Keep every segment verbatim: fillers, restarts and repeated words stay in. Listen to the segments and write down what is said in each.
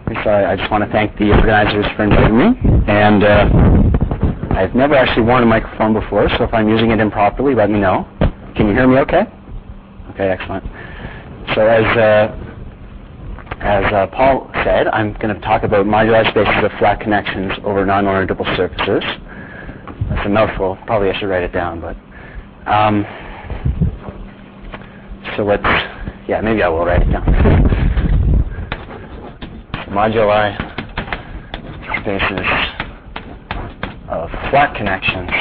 So I, I just want to thank the organizers for inviting me. And uh, I've never actually worn a microphone before, so if I'm using it improperly, let me know. Can you hear me okay? Okay, excellent. So as uh, as uh, Paul said, I'm going to talk about moduli spaces of flat connections over non-orientable surfaces. That's a mouthful. Probably I should write it down, but um, so let's. Yeah, maybe I will write it down. Moduli spaces of flat connections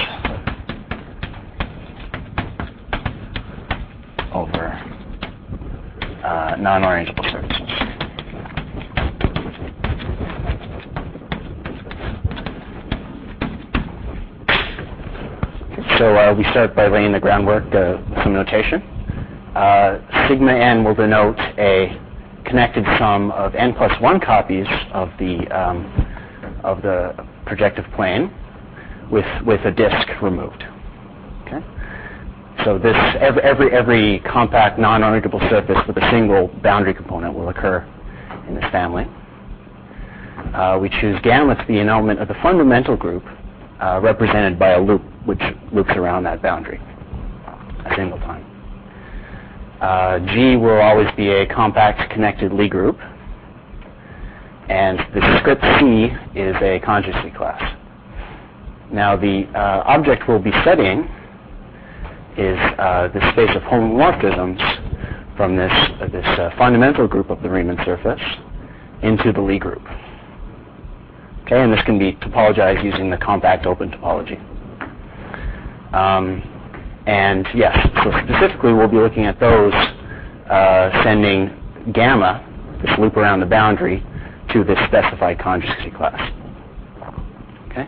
over uh, non-orientable surfaces. So uh, we start by laying the groundwork, uh, some notation. Uh, sigma n will denote a connected sum of n plus one copies of the um, of the projective plane with with a disk removed. Okay. So this every every, every compact non-orientable surface with a single boundary component will occur in this family. Uh, we choose gamma to be an element of the fundamental group, uh, represented by a loop which loops around that boundary a single time. Uh, G will always be a compact connected Lie group, and the script C is a conjugacy class. Now the uh, object we'll be studying is uh, the space of homomorphisms from this uh, this uh, fundamental group of the Riemann surface into the Lie group. Okay, and this can be topologized using the compact open topology. Um, And yes, so specifically we'll be looking at those uh, sending gamma, this loop around the boundary, to this specified conjugacy class. Okay?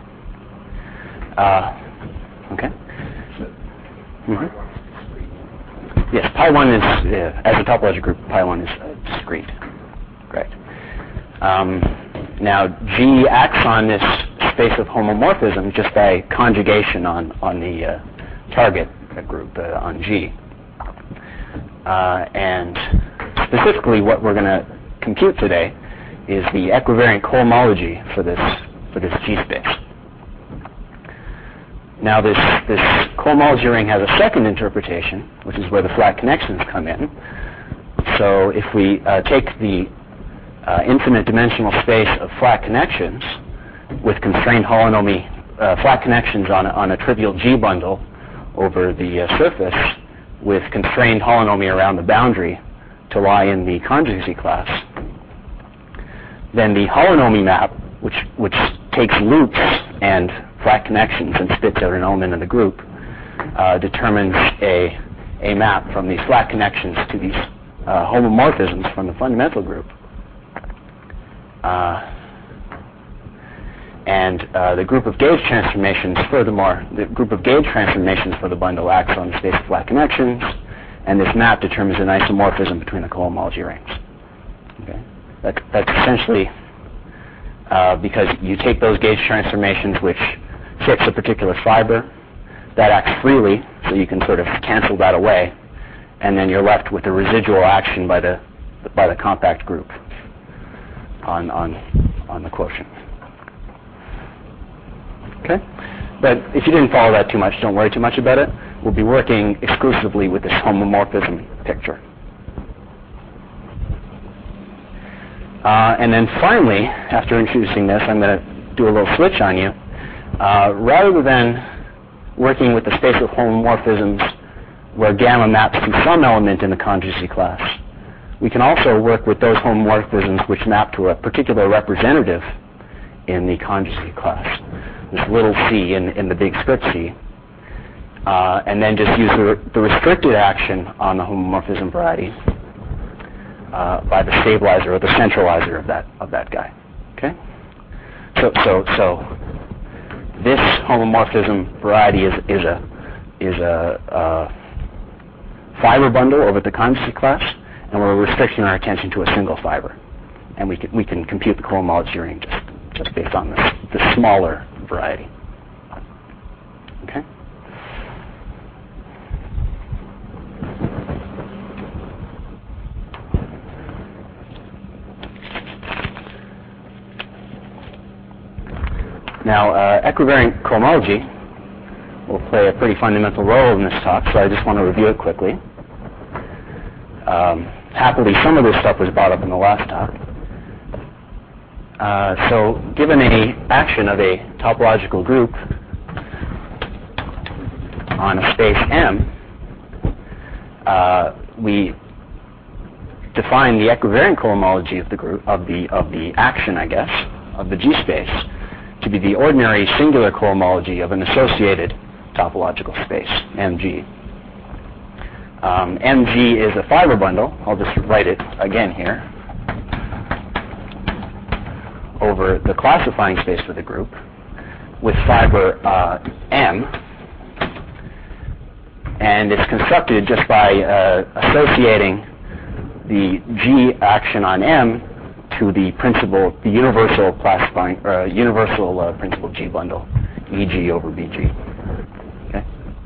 Uh, okay? Mm-hmm. Yes, pi one is, uh, as a topological group, pi one is uh, discrete. Great. Um, now, G acts on this space of homomorphism just by conjugation on, on the uh, target group uh, on G. Uh, and specifically what we're going to compute today is the equivariant cohomology for this for this G space. Now this, this cohomology ring has a second interpretation, which is where the flat connections come in. So if we uh, take the uh, infinite dimensional space of flat connections with constrained holonomy, uh, flat connections on a, on a trivial G bundle over the uh, surface with constrained holonomy around the boundary to lie in the conjugacy class, then the holonomy map, which which takes loops and flat connections and spits out an element of the group, uh, determines a a map from these flat connections to these uh, homomorphisms from the fundamental group. Uh, And uh, the group of gauge transformations, furthermore, the group of gauge transformations for the bundle acts on the space of flat connections, and this map determines an isomorphism between the cohomology rings. Okay? That, that's essentially uh, because you take those gauge transformations which fix a particular fiber, that acts freely, so you can sort of cancel that away, and then you're left with a residual action by the by the compact group on on on the quotient. Okay? But if you didn't follow that too much, don't worry too much about it. We'll be working exclusively with this homomorphism picture. Uh, and then finally, after introducing this, I'm going to do a little switch on you. Uh, rather than working with the space of homomorphisms where gamma maps to some element in the conjugacy class, we can also work with those homomorphisms which map to a particular representative in the conjugacy class, this little c in, in the big script C, uh, and then just use the, the restricted action on the homomorphism variety uh, by the stabilizer or the centralizer of that of that guy. Okay. So so so this homomorphism variety is is a is a, a fiber bundle over the conjugacy class, and we're restricting our attention to a single fiber, and we can we can compute the cohomology ring just just based on this the smaller variety. Okay. Now, uh, equivariant cohomology will play a pretty fundamental role in this talk, so I just want to review it quickly. Um, happily, some of this stuff was brought up in the last talk. Uh, so, given a action of a topological group on a space M, uh, we define the equivariant cohomology of the group of the of the action, I guess, of the G space to be the ordinary singular cohomology of an associated topological space, M G. Um, M G is a fiber bundle. I'll just write it again here over the classifying space for the group with fiber uh, M, and it's constructed just by uh, associating the G action on M to the principal, the universal classifying, uh, universal uh, principal G bundle, E G over B G. Okay.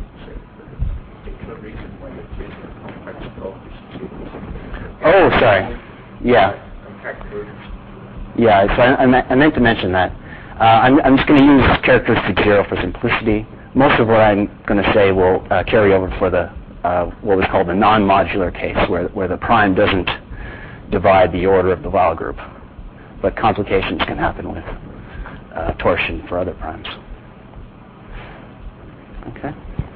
Oh, sorry. Yeah. Yeah. So I, I, me- I meant to mention that. Uh, I'm, I'm just going to use characteristic zero for simplicity. Most of what I'm going to say will uh, carry over for the uh, what was called the non-modular case, where where the prime doesn't divide the order of the Weyl group, but complications can happen with uh, torsion for other primes. Okay.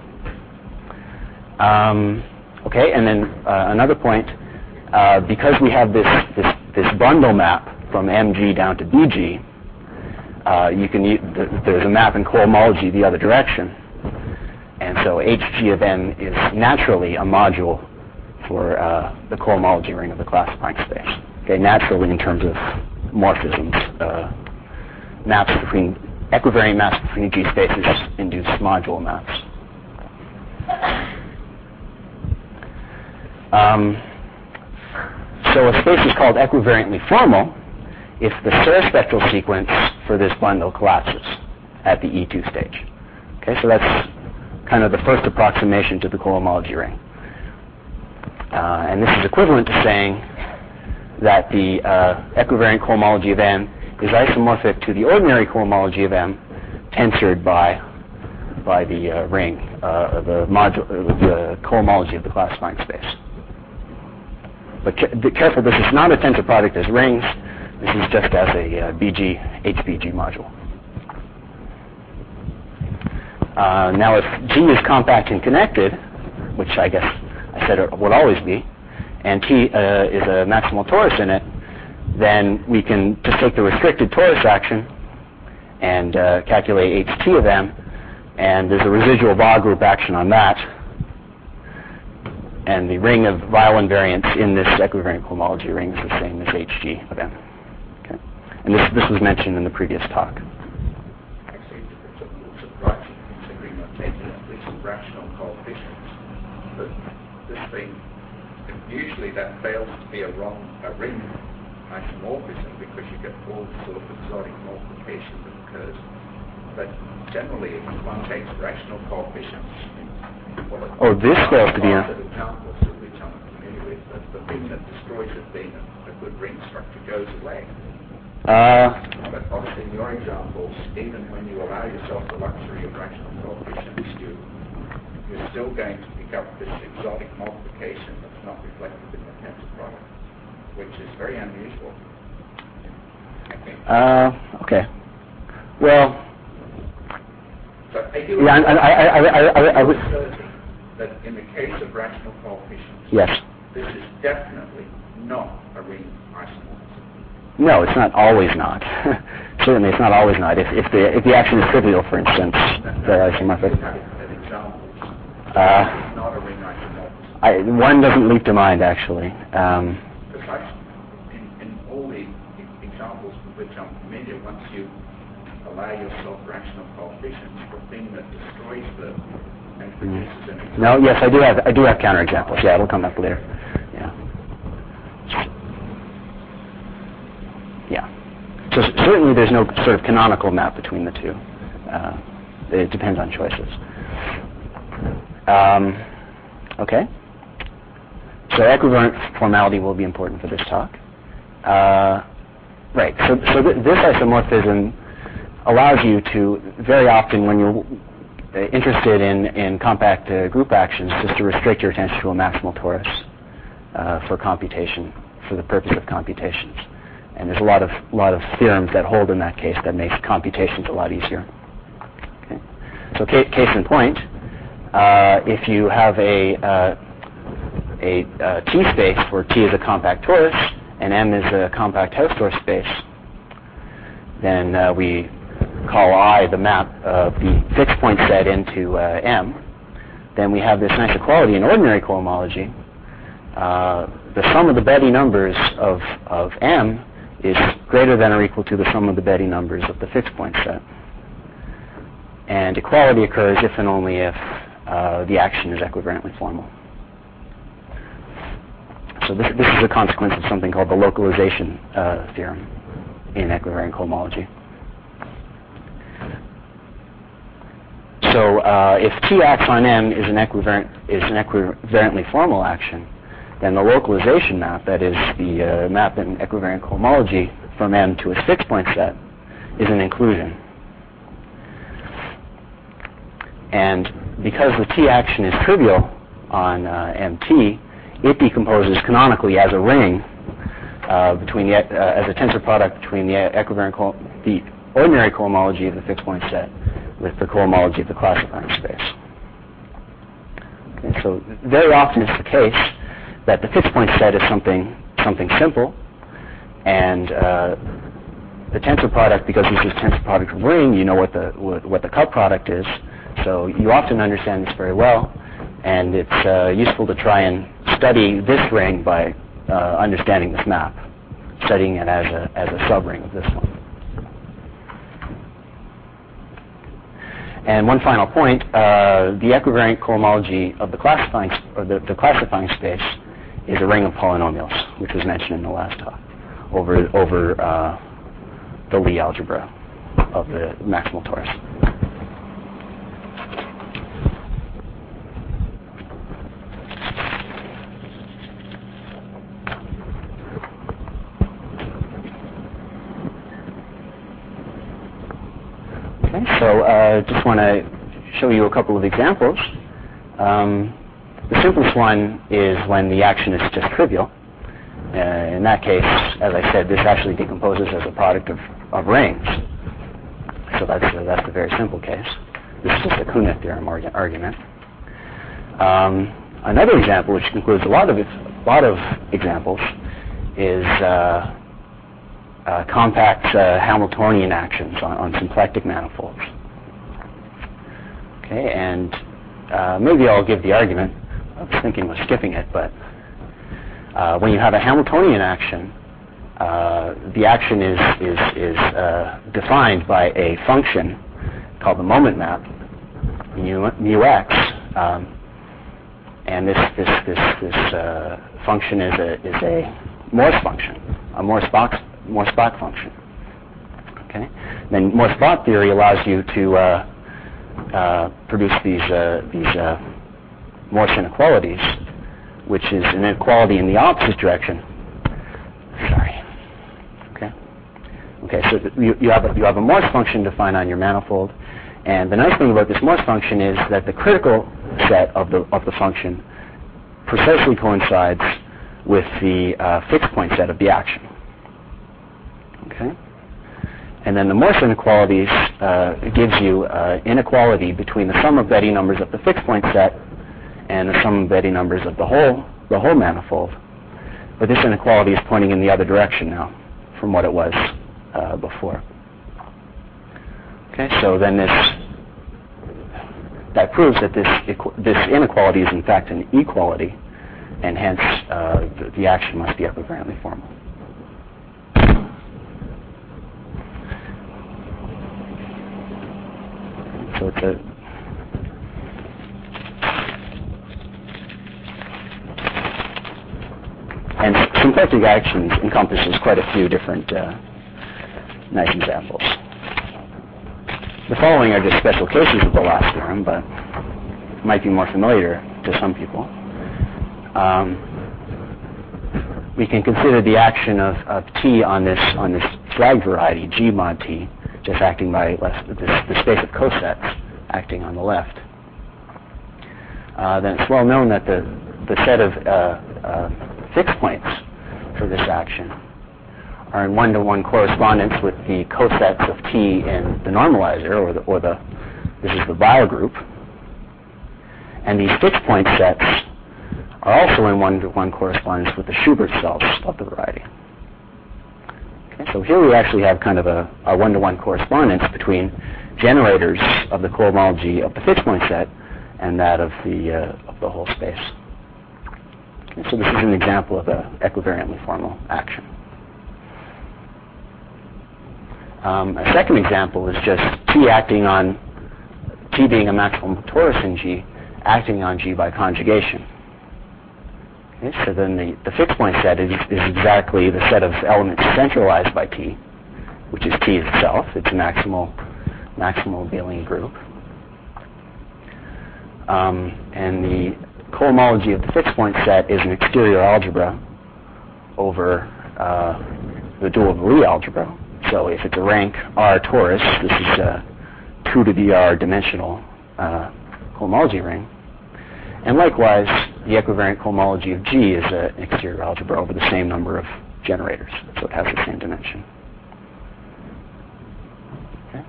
Um, okay, and then uh, another point, uh, because we have this, this this bundle map from M G down to B G, uh, you can use, there's a map in cohomology the other direction, and so H G of M is naturally a module for uh, the cohomology ring of the classifying space. Okay, naturally in terms of morphisms, uh, maps between equivariant maps between G spaces induce module maps. Um, so a space is called equivariantly formal if the Serre spectral sequence for this bundle collapses at the E two stage. Okay, so that's kind of the first approximation to the cohomology ring. Uh, and this is equivalent to saying that the uh, equivariant cohomology of M is isomorphic to the ordinary cohomology of M tensored by by the uh, ring, uh, the, modu- uh, the cohomology of the classifying space. But ca- be careful, this is not a tensor product as rings. This is just as a uh, B G, H B G module. Uh, now, if G is compact and connected, which I guess I said it would always be, and T uh, is a maximal torus in it, then we can just take the restricted torus action and uh, calculate H T of M, and there's a residual Weyl group action on that, and the ring of Weyl invariants in this equivariant cohomology ring is the same as H G of M. Okay. And this, this was mentioned in the previous talk. Actually, it's a little surprising considering you're taking at least rational coefficients. But this thing, usually that fails to be a wrong, a ring isomorphism because you get all sort of exotic multiplication that occurs. But generally, if one takes rational coefficients, well, oh, this fails to be a... examples of which I'm familiar with, but the thing that destroys it being a, a good ring structure goes away. Uh, but obviously, in your examples, even when you allow yourself the luxury of rational coefficients, you you're still going to pick up this exotic multiplication that's not reflected in the tensor product, which is very unusual. Okay. Uh, okay. Well, so are you yeah, I, I, I, I, I, I would... that in the case of rational coefficients, yes. this is definitely not a ring isomorphism. No, it's not always not. Certainly, it's not always not. If, if the if the action is trivial, for instance, they're isomorphic. Uh, not a ring isomorphism. I, one doesn't leap to mind, actually. Um, Because in, in all the examples with which I'm familiar, once you allow yourself rational coefficients, the thing that destroys them and produces an example. No, yes, I do have I do have counterexamples. Yeah, it'll come up later. Yeah. Yeah. So certainly there's no sort of canonical map between the two. Uh, it depends on choices. Um, okay. So equivariant formality will be important for this talk. Uh, right. So, so th- this isomorphism allows you to, very often when you're interested in, in compact uh, group actions, just to restrict your attention to a maximal torus uh, for computation, for the purpose of computations. And there's a lot of lot of theorems that hold in that case that makes computations a lot easier. Okay. So ca- case in point, uh, if you have a, uh, a uh, T space where T is a compact torus and M is a compact Hausdorff space, then uh, we call I the map of the fixed point set into uh, M. Then we have this nice equality in ordinary cohomology. Uh, the sum of the Betti numbers of, of M is greater than or equal to the sum of the Betti numbers of the fixed point set. And equality occurs if and only if uh, the action is equivariantly formal. So this, this is a consequence of something called the localization uh, theorem in equivariant cohomology. So uh, if T acts on M is an equivariant is an equivariantly formal action, then the localization map, that is the uh, map in equivariant cohomology from M to its fixed point set, is an inclusion. And because the T action is trivial on uh, M T, it decomposes canonically as a ring uh, between the uh, as a tensor product between the equivariant co- the ordinary cohomology of the fixed point set with the cohomology of the classifying space. Okay, so very often it's the case that the fixed point set is something something simple, and uh, the tensor product, because this is tensor product of ring, you know what the what, what the cup product is, so you often understand this very well, and it's uh, useful to try and study this ring by uh, understanding this map, studying it as a as a subring of this one. And one final point: uh, the equivariant cohomology of the classifying or the, the classifying space is a ring of polynomials, which was mentioned in the last talk, over over uh, the Lie algebra of the maximal torus. Okay, so uh, just want to show you a couple of examples. Um, The simplest one is when the action is just trivial. Uh, in that case, as I said, this actually decomposes as a product of, of rings. So that's a, that's a very simple case. This is just a Kuhn theorem argu- argument. Um, another example, which includes a lot of a lot of examples, is uh, uh, compact uh, Hamiltonian actions on, on symplectic manifolds. Okay, and uh, maybe I'll give the argument. I was thinking of skipping it, but uh, when you have a Hamiltonian action, uh, the action is is is uh, defined by a function called the moment map, mu, mu x, um, and this this this this uh, function is a is a Morse function, a Morse-Bach Morse-Bach function. Okay, then Morse-Bach theory allows you to uh, uh, produce these uh, these uh, Morse inequalities, which is an inequality in the opposite direction. Sorry. Okay. Okay. So th- you, you have a, you have a Morse function defined on your manifold, and the nice thing about this Morse function is that the critical set of the of the function precisely coincides with the uh, fixed point set of the action. Okay. And then the Morse inequalities uh, gives you uh, inequality between the sum of Betti numbers of the fixed point set and the sum of Betti numbers of the whole the whole manifold. But this inequality is pointing in the other direction now from what it was uh, before. Okay, so then this that proves that this equ- this inequality is in fact an equality, and hence uh, the, the action must be equivariantly formal. So it's a And symplectic actions encompasses quite a few different uh, nice examples. The following are just special cases of the last theorem, but might be more familiar to some people. Um, we can consider the action of, of T on this on this drag variety G mod T just acting by less, this, the space of cosets acting on the left. Uh, then it's well known that the, the set of uh, uh, fixed points for this action are in one-to-one correspondence with the cosets of T in the normalizer, or the, or the this is the Weil group. And these fixed point sets are also in one-to-one correspondence with the Schubert cells of the variety. Okay, so here we actually have kind of a, a one-to-one correspondence between generators of the cohomology of the fixed point set and that of the uh, of the whole space. Okay, so this is an example of an equivariantly formal action. Um, a second example is just T acting on, T being a maximal torus in G, acting on G by conjugation. Okay, so then the, the fixed point set is, is exactly the set of elements centralized by T, which is T itself. It's a maximal, maximal abelian group. Um, and the cohomology of the fixed point set is an exterior algebra over uh, the dual of Lie algebra. So if it's a rank R torus, this is a two to the R dimensional uh, cohomology ring. And likewise, the equivariant cohomology of G is an exterior algebra over the same number of generators, so it has the same dimension. Okay.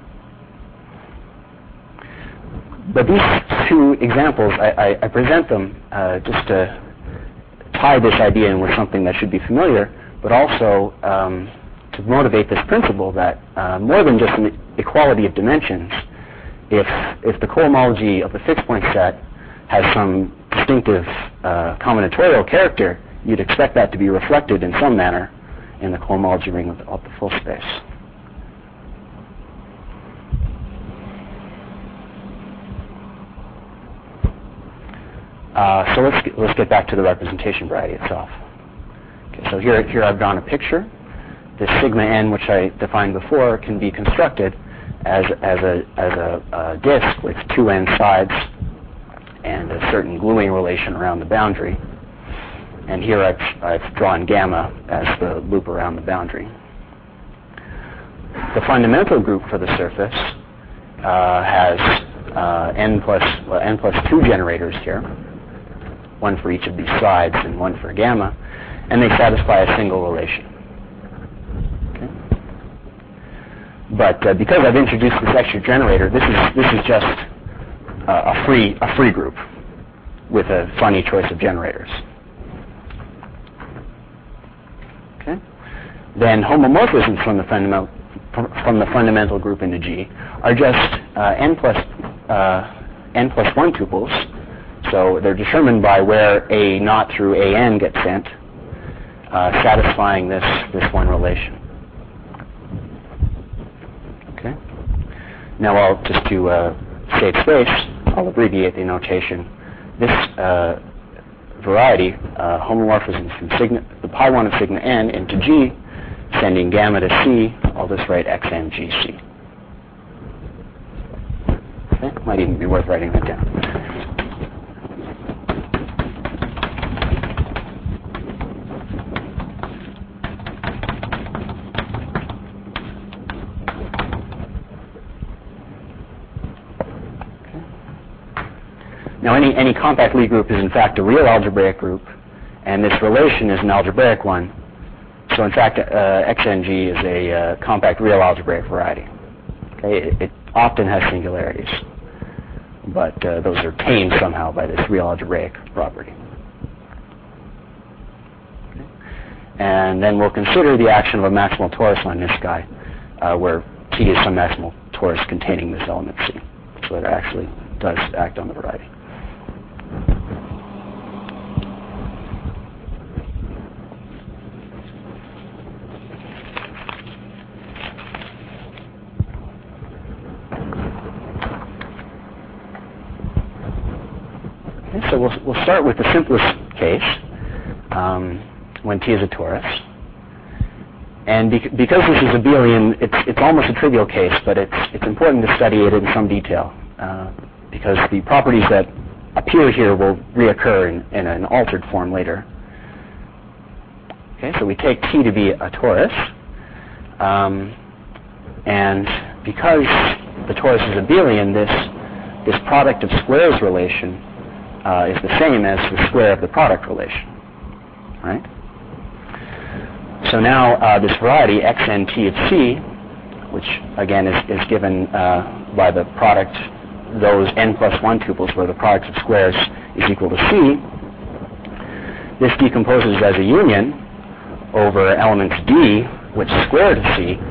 But these two examples, I, I, I present them uh, just to tie this idea in with something that should be familiar, but also um, to motivate this principle that uh, more than just an equality of dimensions, if if the cohomology of the fixed point set has some distinctive uh, combinatorial character, you'd expect that to be reflected in some manner in the cohomology ring of the, of the full space. Uh, so let's get, let's get back to the representation variety itself. Okay, so here here I've drawn a picture. This sigma n, which I defined before, can be constructed as as a as a, a disk with two n sides and a certain gluing relation around the boundary. And here I've, I've drawn gamma as the loop around the boundary. The fundamental group for the surface uh, has uh, n plus well, n plus two generators here, one for each of these sides and one for gamma, and they satisfy a single relation. But uh, because I've introduced this extra generator, this is this is just uh, a free a free group with a funny choice of generators. Okay. Then homomorphisms from the fundamental from the fundamental group into G are just uh, n plus uh, n plus one tuples. So they're determined by where a naught through a n gets sent, uh, satisfying this this one relation. Okay. Now, I'll just to uh, save space, I'll abbreviate the notation. This uh, variety, uh, homomorphisms from sigma, the pi one of sigma n into G, sending gamma to C. I'll just write xn G C. Okay. Might even be worth writing that down. Now, any, any compact Lie group is in fact a real algebraic group, and this relation is an algebraic one. So, in fact, uh, X N G is a uh, compact real algebraic variety. Okay, it, it often has singularities, but uh, those are tamed somehow by this real algebraic property. Okay. And then we'll consider the action of a maximal torus on this guy, uh, where T is some maximal torus containing this element C. So it actually does act on the variety. Okay, so we'll, we'll start with the simplest case, um, when T is a torus. And bec- because this is abelian, it's, it's almost a trivial case, but it's, it's important to study it in some detail, uh, because the properties that appear here will reoccur in, in an altered form later. Okay, so we take T to be a torus. Um, And because the torus is abelian, this, this product of squares relation uh, is the same as the square of the product relation, right? So now uh, this variety, xnt of c, which again is, is given uh, by the product, those n plus one tuples where the product of squares is equal to c, this decomposes as a union over elements d, which is square root of c,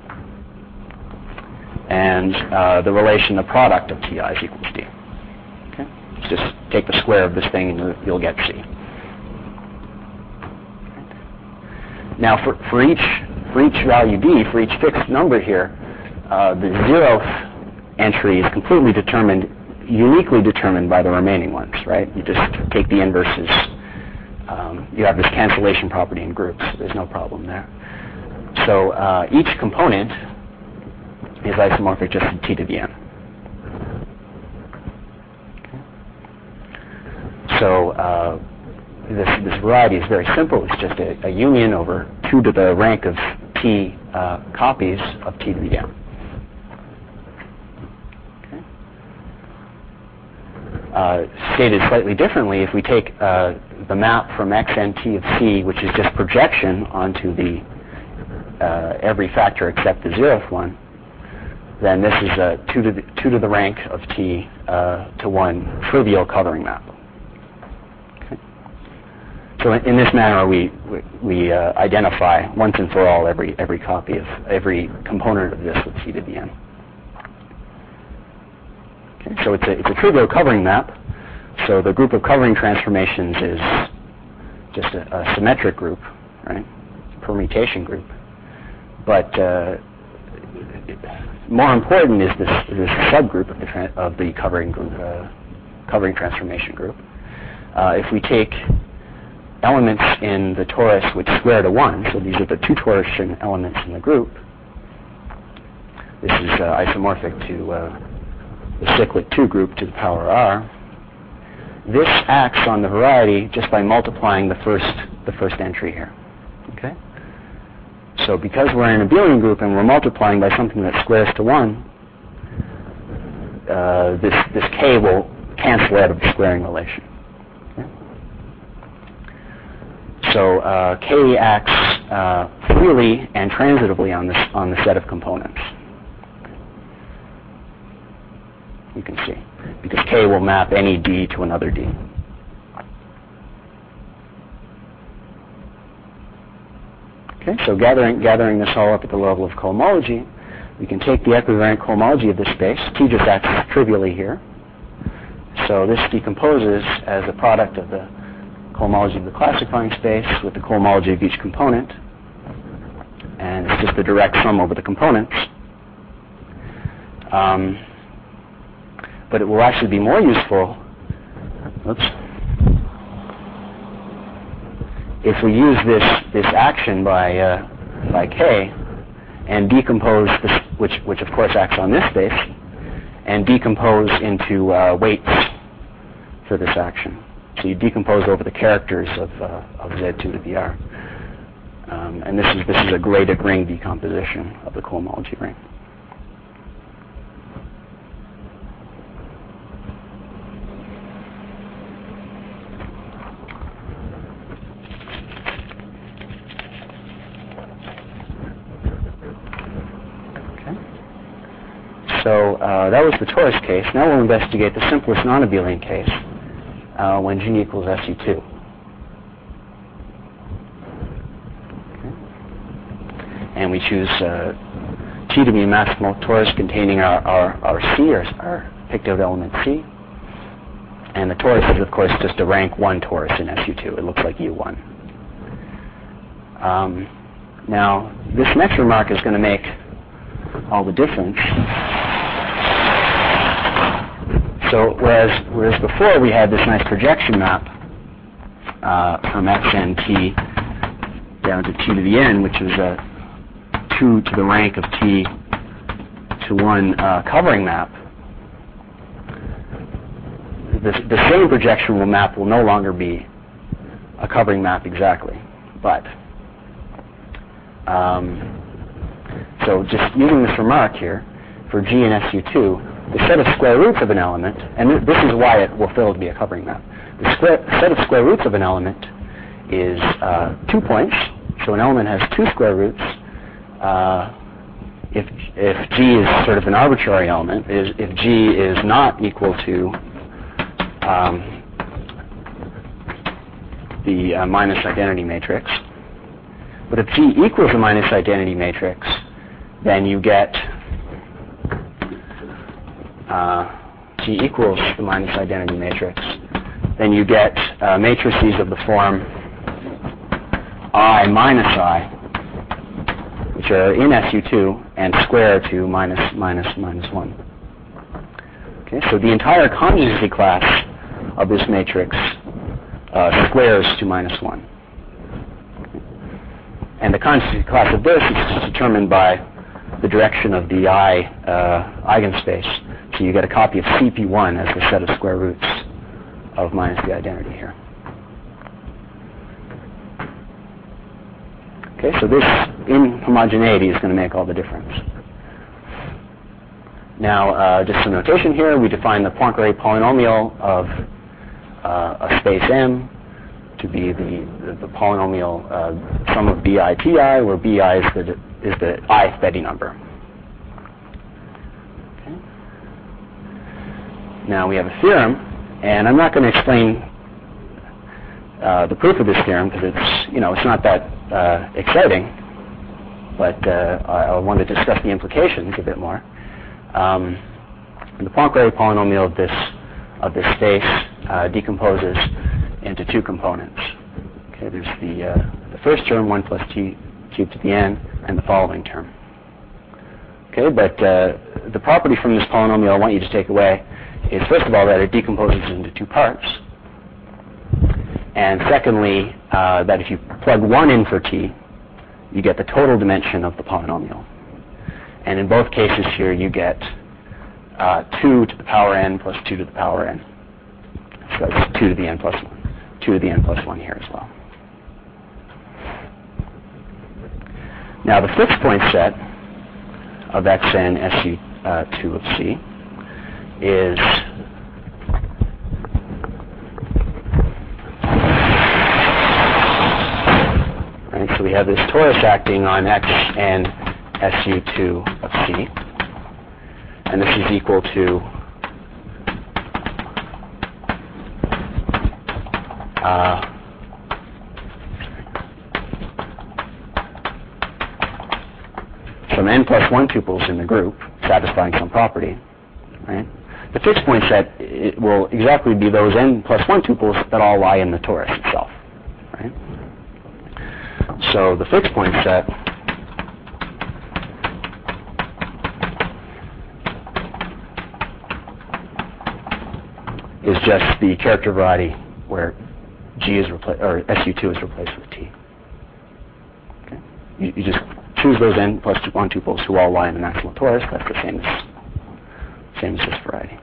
and uh, the relation, the product of ti is equals d. Okay? Just take the square of this thing and you'll get c. Now, for, for each for each value d, for each fixed number here, uh, the zeroth entry is completely determined, uniquely determined by the remaining ones, right? You just take the inverses. Um, you have this cancellation property in groups. There's no problem there. So uh, each component is isomorphic just to t to the n. Okay. So uh, this, this variety is very simple. It's just a, a union over two to the rank of t uh, copies of t to the n. Okay. Uh, stated slightly differently, if we take uh, the map from xnt of c, which is just projection onto the uh, every factor except the zeroth one, then this is a two to the, two to the rank of t uh, to one trivial covering map. Okay. So in, in this manner, we we, we uh, identify once and for all every every copy of every component of this with c to the n. Okay. So it's a it's a trivial covering map. So the group of covering transformations is just a, a symmetric group, right? Permutation group. But uh, more important is this, this subgroup of the, tra- of the covering group, uh, covering transformation group. Uh, if we take elements in the torus which square to one, so these are the two torsion elements in the group, this is uh, isomorphic to uh, the cyclic two group to the power r. This acts on the variety just by multiplying the first the first entry here. Okay. So because we're in an abelian group and we're multiplying by something that squares to one, uh, this this k will cancel out of the squaring relation. Okay? So uh, k acts uh, freely and transitively on this on the set of components. You can see, because k will map any d to another d. Okay, so gathering gathering this all up at the level of cohomology, we can take the equivariant cohomology of this space. T just acts trivially here. So this decomposes as a product of the cohomology of the classifying space with the cohomology of each component. And it's just the direct sum over the components. Um, but it will actually be more useful, oops, if we use this this action by uh, by k and decompose this, which which of course acts on this space, and decompose into uh, weights for this action. So you decompose over the characters of uh, of Z two to the R, um, and this is this is a graded ring decomposition of the cohomology ring. So uh, that was the torus case. Now we'll investigate the simplest non-abelian case uh, when G equals S U two. Okay. And we choose uh, T to be a maximal torus containing our, our, our C, our, our picked out element C. And the torus is, of course, just a rank one torus in S U two. It looks like U one. Um, now, this next remark is going to make all the difference. So whereas whereas before we had this nice projection map uh, from xnt down to t to the n, which was a two to the rank of t to one uh, covering map, the, the same projection map will no longer be a covering map exactly, but um, So just using this remark here, for G in S U two, the set of square roots of an element, and th- this is why it will fail to be a covering map. The square, set of square roots of an element is uh, two points, so an element has two square roots. Uh, if, if G is sort of an arbitrary element, is if G is not equal to um, the uh, minus identity matrix, but if G equals the minus identity matrix, then you get uh, G equals the minus identity matrix, then you get uh, matrices of the form I minus I, which are in S U two, and square to minus, minus, minus one. Okay, so the entire conjugacy class of this matrix uh, squares to minus one. And the conjugacy class of this is determined by the direction of the I uh, eigenspace. So you get a copy of C P one as the set of square roots of minus the identity here. Okay, so this inhomogeneity is going to make all the difference. Now, uh, just some notation here. We define the Poincare polynomial of uh, a space M to be the, the, the polynomial uh, sum of bi ti, where bi is the, is the ith Betti number. Okay. Now we have a theorem, and I'm not going to explain uh, the proof of this theorem because it's, you know, it's not that uh, exciting, but uh, I, I want to discuss the implications a bit more. Um, the Poincare polynomial of this of this space uh, decomposes into two components. Okay, there's the uh, the first term, one plus t cubed to the n, and the following term. Okay, but uh, the property from this polynomial I want you to take away is, first of all, that it decomposes into two parts, and secondly, uh, that if you plug one in for t, you get the total dimension of the polynomial. And in both cases here, you get uh, two to the power n plus two to the power n. So that's two to the n plus one. two to the n plus one here as well. Now the fixed point set of xn S U two of C is right, so we have this torus acting on xn S U two of C, and this is equal to uh, some n plus one tuples in the group satisfying some property, right? The fixed point set, it will exactly be those n plus one tuples that all lie in the torus itself, right? So the fixed point set is just the character variety where G is replaced, or S U two is replaced with T. Okay? You, you just choose those n plus one tuples who all lie in the maximal torus. That's the same as same as this variety.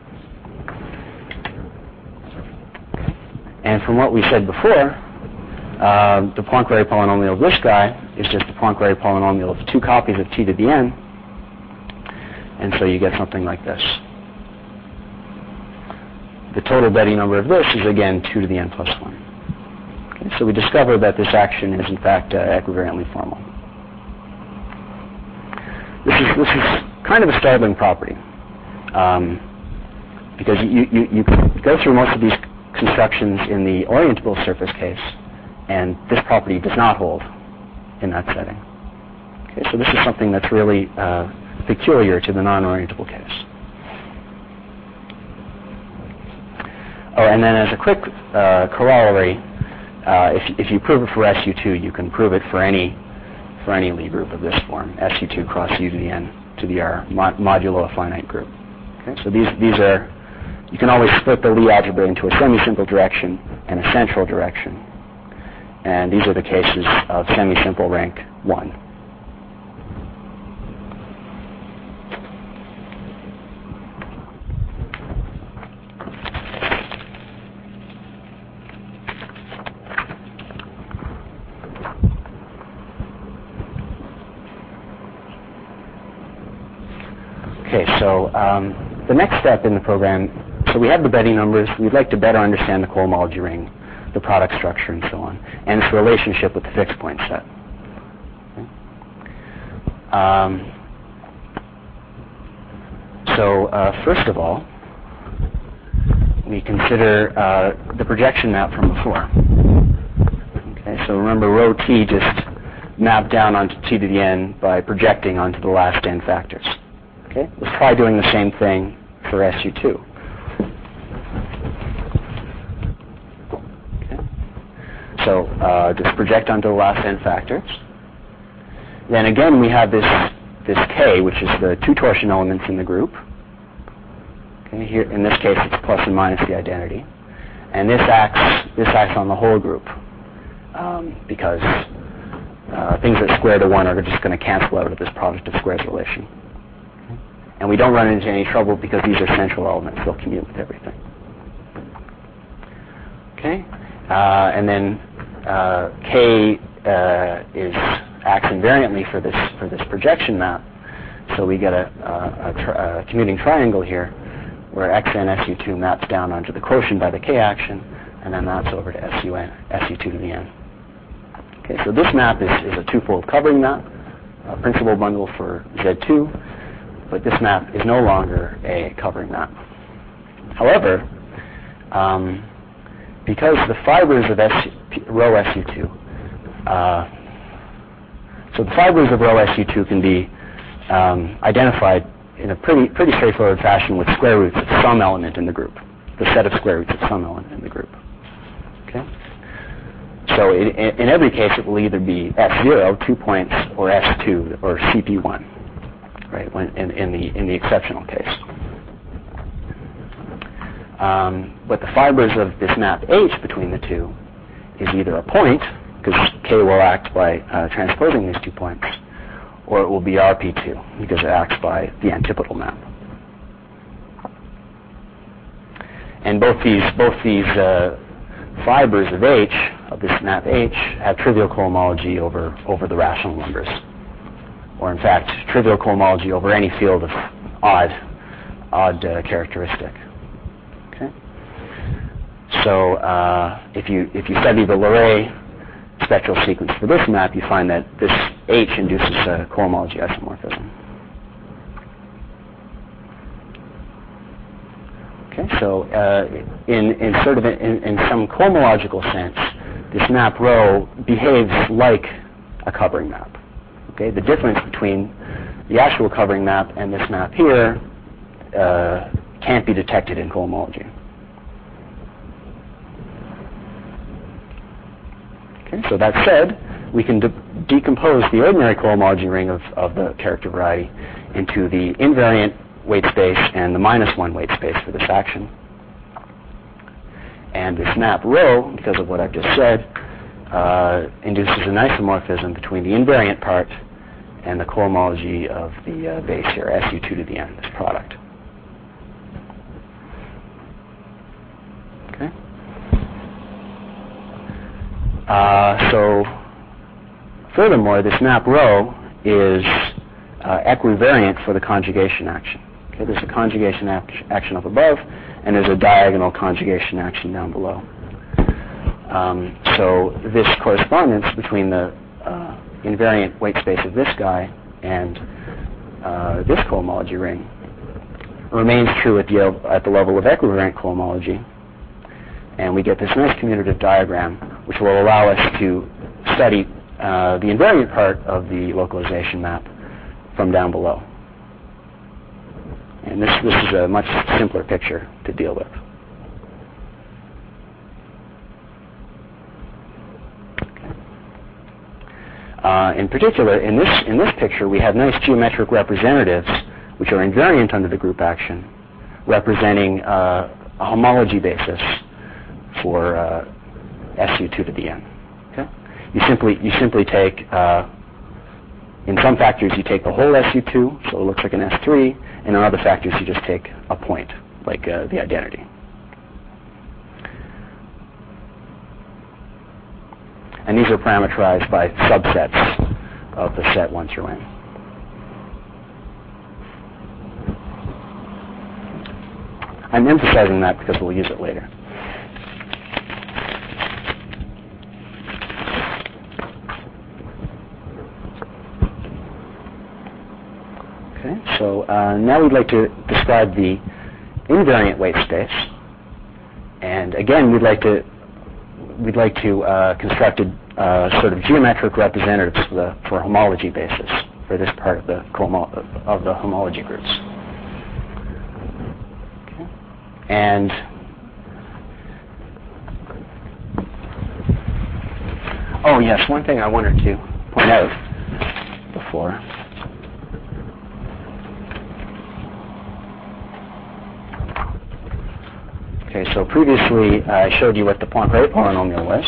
And from what we said before, uh, the Poincare polynomial of this guy is just the Poincare polynomial of two copies of t to the n, and so you get something like this. The total Betti number of this is, again, two to the n plus one. Okay, so we discover that this action is, in fact, uh, equivariantly formal. This is, this is kind of a startling property, um, because you, you, you can go through most of these constructions in the orientable surface case, and this property does not hold in that setting. Okay, so this is something that's really uh, peculiar to the non-orientable case. Oh, and then as a quick uh, corollary, uh, if, if you prove it for S U two, you can prove it for any for any Lie group of this form, S U two cross U to the n to the r mod, modulo a finite group. Okay, so these these are, you can always split the Lie algebra into a semi-simple direction and a central direction, and these are the cases of semi-simple rank one. Okay, so um, the next step in the program, so we have the Betti numbers. We'd like to better understand the cohomology ring, the product structure, and so on, and its relationship with the fixed point set. Okay. Um, so uh, first of all, we consider uh, the projection map from before. Okay, so remember, rho t just mapped down onto t to the n by projecting onto the last n factors. Okay, let's try doing the same thing for S U two. Okay, so uh, just project onto the last n factors. Then again, we have this this k, which is the two torsion elements in the group. Okay, here in this case, it's plus and minus the identity, and this acts this acts on the whole group um, because uh, things that square to one are just going to cancel out of this product of squares relation. Okay. And we don't run into any trouble because these are central elements; they'll commute with everything. Okay, uh, and then uh, k uh, is acts invariantly for this for this projection map, so we get a, a, a, tri a commuting triangle here, where xn S U two maps down onto the quotient by the k action, and then maps over to S U n, S U two to the n. Okay, so this map is, is a twofold covering map, a principal bundle for Z two, but this map is no longer a covering map. However, um, because the fibers of S, rho S U two, uh, so the fibers of rho S U two can be um, identified in a pretty pretty straightforward fashion with square roots of some element in the group, the set of square roots of some element in the group. Okay. So in, in every case, it will either be S zero, two points, or S two, or C P one, right? When in, in the in the exceptional case. Um, but the fibers of this map H between the two is either a point, because K will act by uh, transposing these two points, or it will be R P two, because it acts by the antipodal map. And both these both these uh, fibers of H, of this map H, have trivial cohomology over, over the rational numbers. Or in fact, trivial cohomology over any field of odd, odd uh, characteristic. Okay? So uh, if you if you study the Leray spectral sequence for this map, you find that this H induces a cohomology isomorphism. Okay, so uh, in, in sort of in, in some cohomological sense, this map rho behaves like a covering map. Okay, the difference between the actual covering map and this map here uh, can't be detected in cohomology. Okay, so that said, we can de decompose the ordinary cohomology ring of, of the character variety into the invariant weight space and the minus one weight space for this action. And this map rho, because of what I've just said, uh, induces an isomorphism between the invariant part and the cohomology of the uh, base here, S U two to the n, this product. Okay. Uh, so, furthermore, this map rho is uh, equivariant for the conjugation action. Okay, there's a conjugation act action up above, and there's a diagonal conjugation action down below. Um, so this correspondence between the uh, invariant weight space of this guy and uh, this cohomology ring remains true at the, at the level of equivariant cohomology, and we get this nice commutative diagram which will allow us to study uh, the invariant part of the localization map from down below. And this, this is a much simpler picture to deal with. Okay. Uh, in particular, in this, in this picture, we have nice geometric representatives which are invariant under the group action, representing uh, a homology basis for uh, S U two to the n. Okay? You simply, you simply take, uh, in some factors you take the whole S U two, so it looks like an S three, and in other factors you just take a point, like uh, the identity. And these are parameterized by subsets of the set one through n. I'm emphasizing that because we'll use it later. Okay, so uh, now we'd like to describe the invariant weight space, and again, we'd like to we'd like to uh, construct a uh, sort of geometric representatives for the for homology basis for this part of the of the homology groups. Okay. And oh yes, one thing I wanted to point out before. Okay, so previously uh, I showed you what the Poincare polynomial was.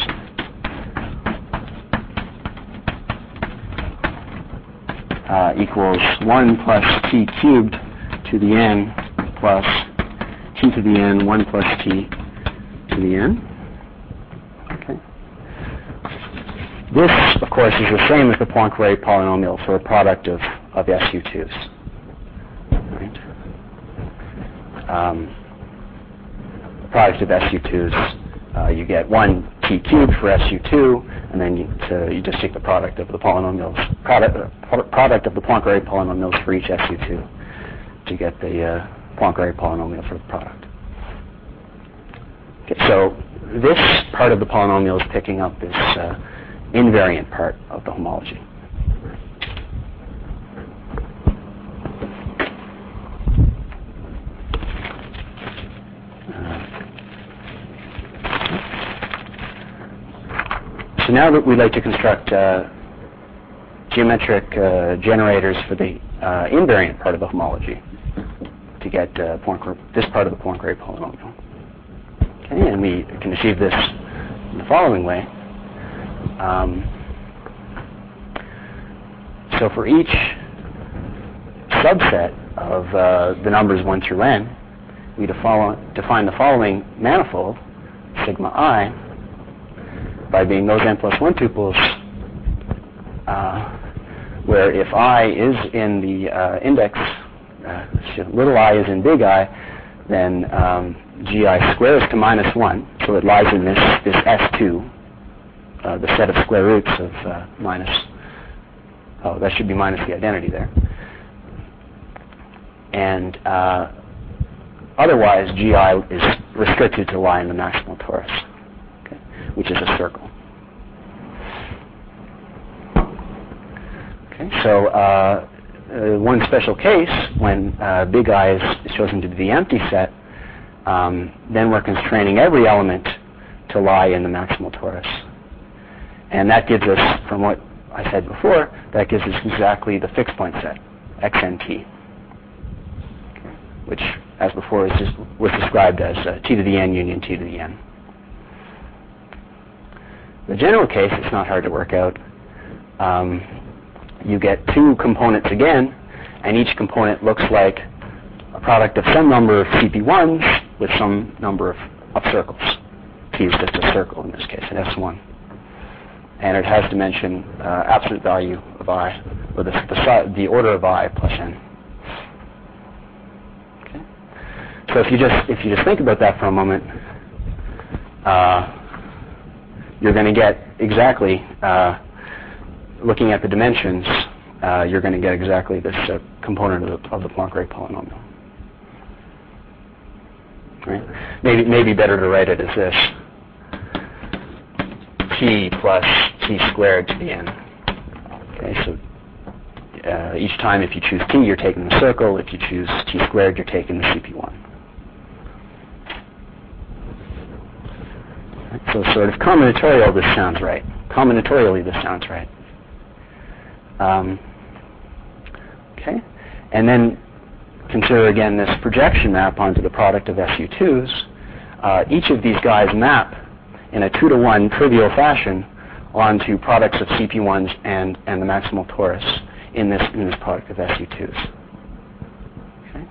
Uh, equals one plus t cubed to the n plus t to the n, one plus t to the n. Okay. This, of course, is the same as the Poincare polynomial for a product of, of S U twos. Right? Um, product of S U twos, uh, you get one t cubed for S U two, and then you, to, you just take the product of the polynomials, product, uh, product of the Poincare polynomials for each S U two to get the uh, Poincare polynomial for the product. Okay, so this part of the polynomial is picking up this uh, invariant part of the homology. So now that we'd like to construct uh, geometric uh, generators for the uh, invariant part of the homology to get uh, Poincare, this part of the Poincare polynomial. Okay, and we can achieve this in the following way. Um, so for each subset of uh, the numbers one through n, we define, define the following manifold, sigma I, by being those n plus one tuples, uh, where if I is in the uh, index, uh, little I is in big I, then um, gi squares to minus one, so it lies in this, this S two, uh, the set of square roots of uh, minus, oh, that should be minus the identity there. And uh, otherwise, gi is restricted to lie in the maximal torus, okay, which is a circle. Okay, so uh, uh, one special case, when uh, big I is chosen to be the empty set, um, then we're constraining every element to lie in the maximal torus. And that gives us, from what I said before, that gives us exactly the fixed point set, X N T, okay, which, as before, is just, was described as uh, T to the n union T to the n. The general case, it's not hard to work out. Um, you get two components again, and each component looks like a product of some number of C P ones with some number of, of circles. T is just a circle in this case, an S one. And it has dimension uh, absolute value of I, or the, the, the order of I plus n. Okay. So if you just if you just think about that for a moment, uh, you're going to get exactly, uh, looking at the dimensions, uh, you're going to get exactly this uh, component of the, of the Poincare polynomial. Right? Maybe maybe better to write it as this: t plus t squared to the n. Okay, so uh, each time if you choose t, you're taking the circle. If you choose t squared, you're taking the C P one. Right, so sort of combinatorial, this sounds right. Combinatorially, this sounds right. Um, okay, and then consider again this projection map onto the product of S U twos. Uh, each of these guys map in a two to one trivial fashion onto products of C P ones and, and the maximal torus in this in this product of S U twos. Okay.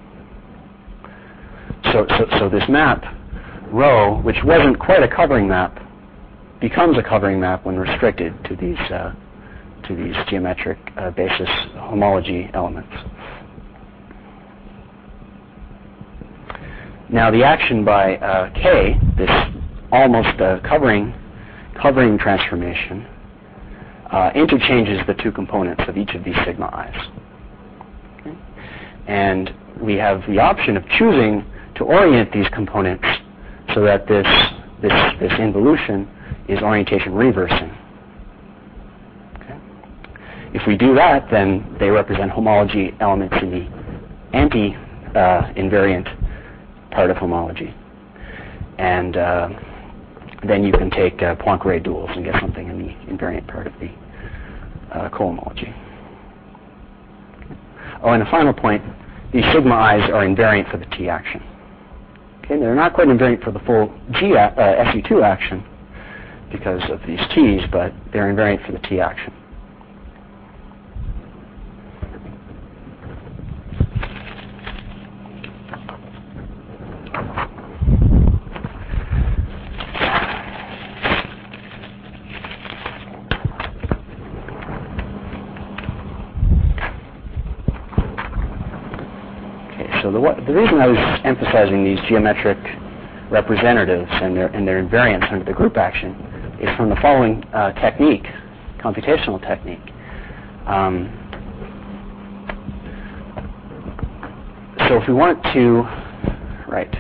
So, so so this map, rho, which wasn't quite a covering map, becomes a covering map when restricted to these uh, to these geometric uh, basis homology elements. Now the action by uh, K, this almost uh, covering covering transformation, uh, interchanges the two components of each of these sigma i's. Okay? And we have the option of choosing to orient these components so that this this this involution is orientation reversing. Okay? If we do that, then they represent homology elements in the anti-invariant uh, part of homology. And uh, then you can take uh, Poincare duals and get something in the invariant part of the uh, cohomology. Okay. Oh, and a final point, these sigma i's are invariant for the T action. Okay, they're not quite invariant for the full G uh, S U two action because of these T's, but they're invariant for the T action. So the, what, the reason I was emphasizing these geometric representatives and their, and their invariance under the group action is from the following uh, technique, computational technique. Um, so if we want to, right.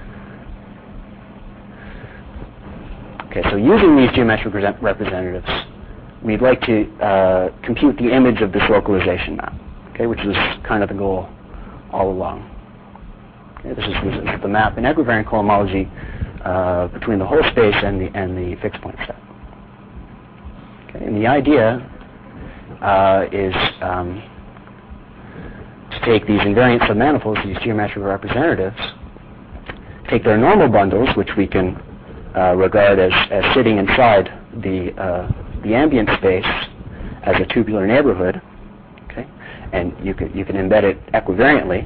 Okay, so using these geometric representatives, we'd like to uh, compute the image of this localization map, okay, which is kind of the goal all along. Okay, this, is, this is the map in equivariant cohomology uh, between the whole space and the and the fixed point set. Okay, and the idea uh, is um, to take these invariant submanifolds, these geometric representatives, take their normal bundles, which we can uh, regard as, as sitting inside the uh, the ambient space as a tubular neighborhood. And you can you can embed it equivariantly,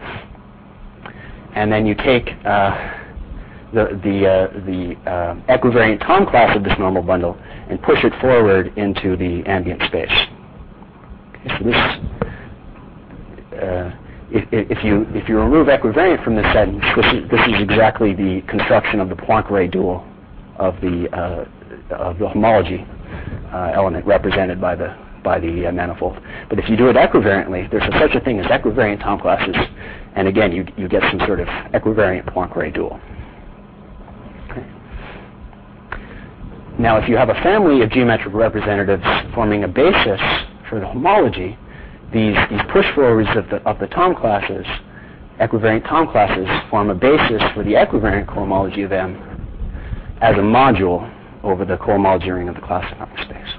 and then you take uh, the the uh, the uh, equivariant Tom class of this normal bundle and push it forward into the ambient space. Okay, so this, uh, if, if you if you remove equivariant from this sentence, this is this is exactly the construction of the Poincare dual of the uh, of the homology uh, element represented by the. by the uh, manifold. But if you do it equivariantly, there's a, such a thing as equivariant Tom classes, and again, you, you get some sort of equivariant Poincare dual. Okay. Now, if you have a family of geometric representatives forming a basis for the homology, these, these push forwards of the, of the Tom classes, equivariant Tom classes, form a basis for the equivariant cohomology of M as a module over the cohomology ring of the classifying space.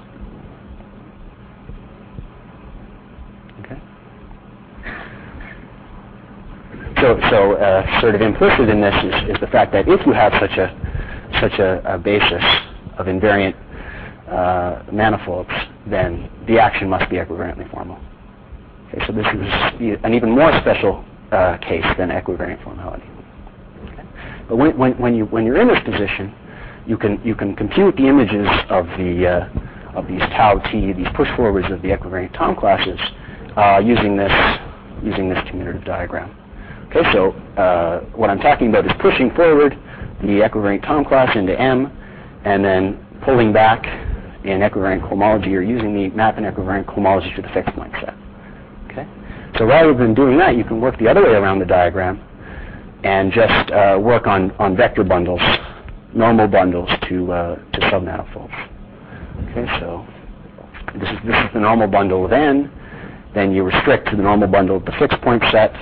So, so uh, sort of implicit in this is, is the fact that if you have such a such a, a basis of invariant uh, manifolds, then the action must be equivariantly formal. Okay, so this is an even more special uh, case than equivariant formality. Okay? But when, when, when you when you're in this position, you can you can compute the images of the uh, of these tau t, these push forwards of the equivariant Tom classes, uh, using this using this commutative diagram. Okay, so uh, what I'm talking about is pushing forward the equivariant Tom class into M, and then pulling back in equivariant cohomology, or using the map in equivariant cohomology to the fixed point set. Okay, so rather than doing that, you can work the other way around the diagram and just uh, work on, on vector bundles, normal bundles to uh, to submanifolds. Okay, so this is this is the normal bundle of N. Then you restrict to the normal bundle of the fixed point set.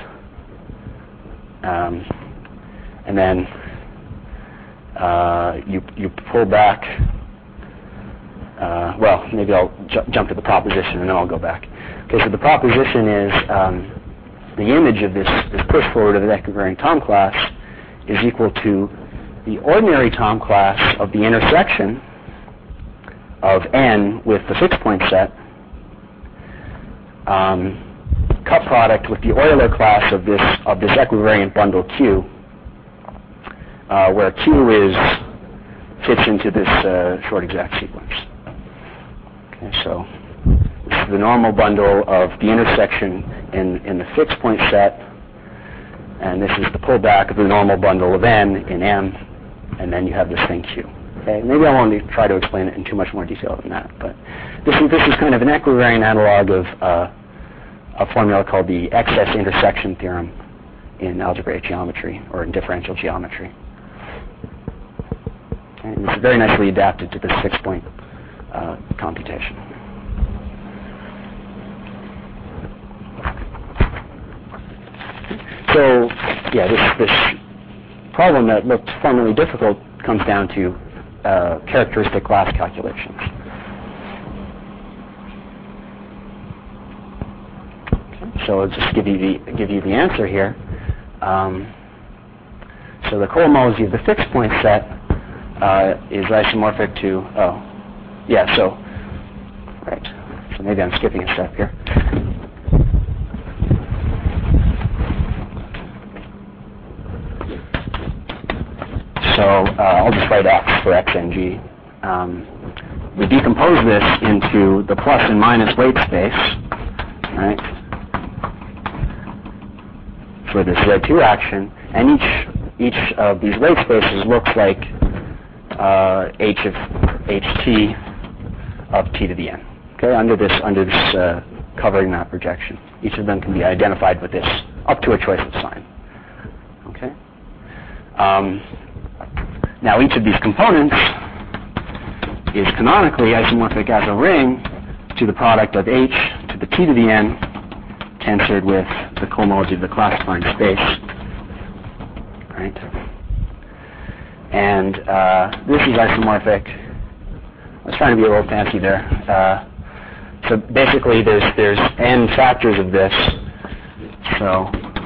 Um, and then uh, you you pull back. Uh, well, maybe I'll ju- jump to the proposition and then I'll go back. Okay, so the proposition is um, the image of this, this push forward of the equivariant Tom class is equal to the ordinary Tom class of the intersection of N with the fixed point set, um, cut product with the Euler class of this of this equivariant bundle Q, uh, where Q is fits into this uh, short exact sequence. Okay, so this is the normal bundle of the intersection in in the fixed point set and this is the pullback of the normal bundle of n in M, and then you have this thing Q. Okay, maybe I won't try to explain it in too much more detail than that, but this is, this is kind of an equivariant analog of uh, a formula called the excess intersection theorem in algebraic geometry, or in differential geometry. Okay, and it's very nicely adapted to this six-point uh, computation. So, yeah, this, this problem that looked formerly difficult comes down to uh, characteristic class calculations. Okay, so I'll just give you the give you the answer here. Um, so the cohomology of the fixed point set uh, is isomorphic to oh, yeah. So right. So maybe I'm skipping a step here. So uh, I'll just write X for X and G. Um, we decompose this into the plus and minus weight space, right, for this Z two action, and each each of these weight spaces looks like uh, H of Ht of T to the N. Okay, under this under this uh, covering map projection, each of them can be identified with this up to a choice of sign. Okay. Um, Now, each of these components is canonically isomorphic as a ring to the product of H to the T to the N tensored with the cohomology of the classifying space. Right? And uh, this is isomorphic. I was trying to be a little fancy there. Uh, so basically, there's there's n factors of this. So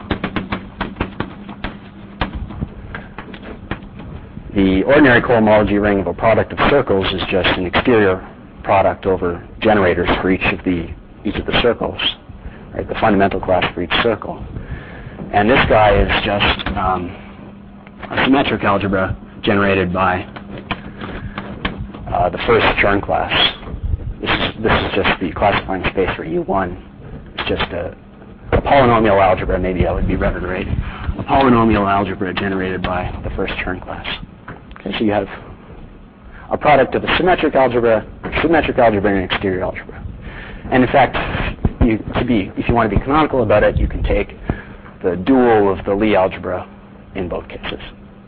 the ordinary cohomology ring of a product of circles is just an exterior product over generators for each of the each of the circles, right? The fundamental class for each circle. And this guy is just um, a symmetric algebra generated by uh, the first Chern class. This is this is just the classifying space for U one. It's just a, a polynomial algebra. Maybe that would be better to write. A polynomial algebra generated by the first Chern class. So you have a product of a symmetric algebra, symmetric algebra, and an exterior algebra. And in fact, you, to be, if you want to be canonical about it, you can take the dual of the Lie algebra in both cases.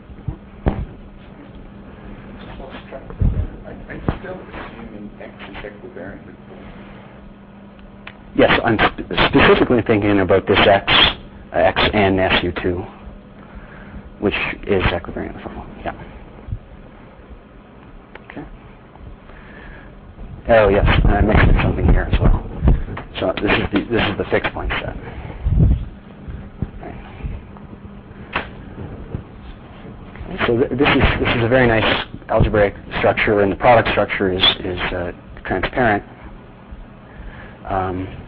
I'm still assuming X is equivariant. Yes, I'm sp- specifically thinking about this X, uh, X and S U two, which is equivariant from one. Yeah. Oh yes, and I mixed something here as well. So this is the this is the fixed point set. Right. Okay, so th- this is this is a very nice algebraic structure, and the product structure is is uh, transparent. Um,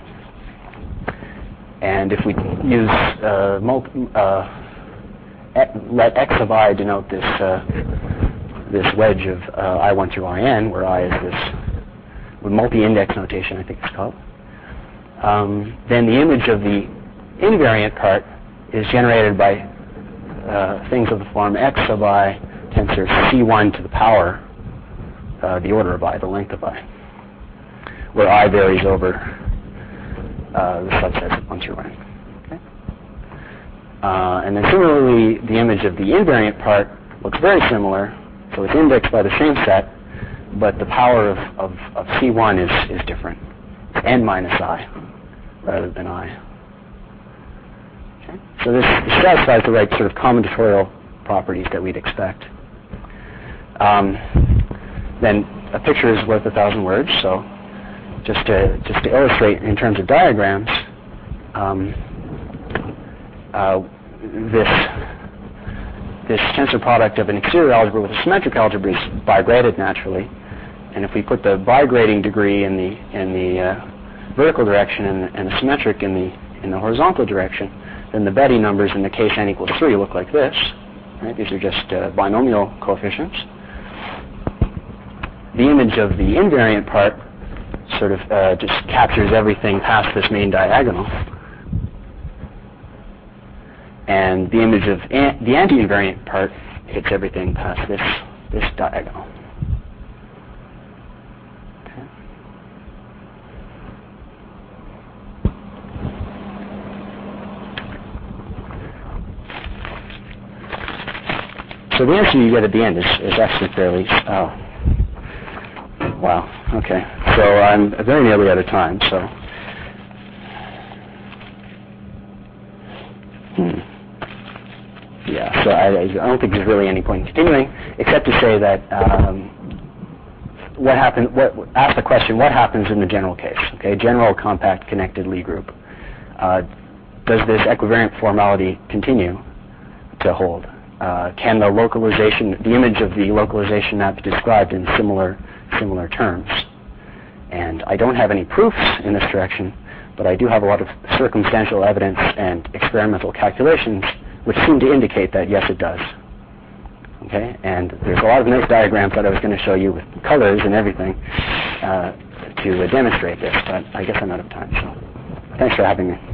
and if we use uh, multi, uh, e- let x of I denote this uh, this wedge of uh, I one through I n, where I is this with multi-index notation, I think it's called, um, then the image of the invariant part is generated by uh, things of the form x of I tensor C one to the power, uh, the order of I, the length of I, where I varies over uh, the subsets of one through n. Okay? Uh, and then similarly, the image of the invariant part looks very similar, so it's indexed by the same set, but the power of, of, of C one is, is different. It's n minus I rather than I. Okay? So this, this satisfies the right sort of combinatorial properties that we'd expect. Um, then a picture is worth a thousand words, so just to, just to illustrate in terms of diagrams, um, uh, this this tensor product of an exterior algebra with a symmetric algebra is bigraded naturally. And if we put the bigrading degree in the in the uh, vertical direction and, and the symmetric in the in the horizontal direction, then the Betti numbers in the case n equals three look like this. Right? These are just uh, binomial coefficients. The image of the invariant part sort of uh, just captures everything past this main diagonal. and the image of an- the anti-invariant part hits everything past this this diagonal. Okay. So the answer you get at the end is, is actually fairly. Oh, wow. Okay. So I'm very nearly out of time. So. Hmm. Yeah, so I, I don't think there's really any point in continuing, except to say that um, what happens. What ask the question: what happens in the general case? Okay, general compact connected Lie group. Uh, does this equivariant formality continue to hold? Uh, can the localization, the image of the localization map be described in similar similar terms? And I don't have any proofs in this direction, but I do have a lot of circumstantial evidence and experimental calculations which seem to indicate that, yes, it does. Okay? And there's a lot of nice diagrams that I was going to show you with colors and everything uh, to uh, demonstrate this, but I guess I'm out of time. So thanks for having me.